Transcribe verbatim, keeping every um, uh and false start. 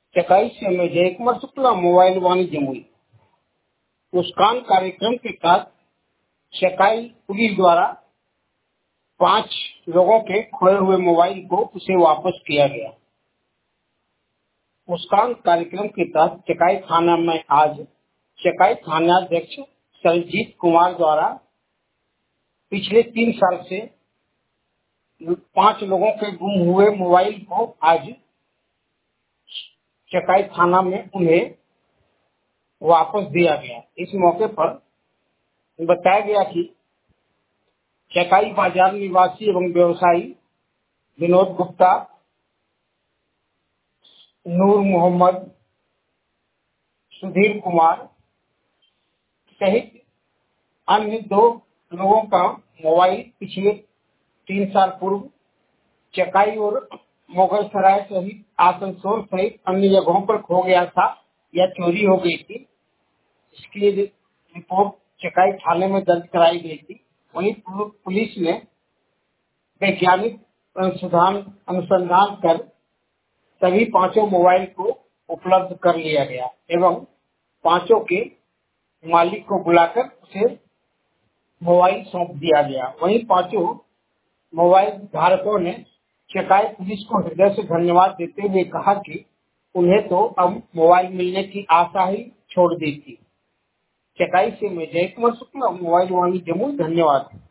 चकाई से मैं जय कुमार शुक्ला, मोबाइल वाणिज्य जमुई। मुस्कान कार्यक्रम के तहत चकाई पुलिस द्वारा पांच लोगों के खोए हुए मोबाइल को उसे वापस किया गया। मुस्कान कार्यक्रम के तहत चकाई थाना में आज चकाई थानाध्यक्ष सरजीत कुमार द्वारा पिछले तीन साल से पांच लोगों के गुम हुए मोबाइल को आज चकाई थाना में उन्हें वापस दिया गया। इस मौके पर बताया गया कि चकाई बाजार निवासी एवं व्यवसायी विनोद गुप्ता, नूर मोहम्मद, सुधीर कुमार सहित अन्य दो लोगों का मोबाइल पिछले तीन साल पूर्व चकाई और मुगल सराय सहित आसनसोल सहित अन्य जगहों पर खो गया था या चोरी हो गई थी। इसके लिए रिपोर्ट चकाई थाने में दर्ज कराई गई थी। वहीं पुलिस ने वैज्ञानिक अनुसंधान अनुसंधान कर सभी पांचों मोबाइल को उपलब्ध कर लिया गया एवं पांचों के मालिक को बुलाकर उसे मोबाइल सौंप दिया गया। वहीं पांचों मोबाइल धारकों ने चकाई पुलिस को हृदय से धन्यवाद देते हुए कहा कि उन्हें तो अब मोबाइल मिलने की आशा ही छोड़ दी थी। चकाई से मैं जय कुमार शुक्ला, मोबाइल वाणी जमुई। धन्यवाद।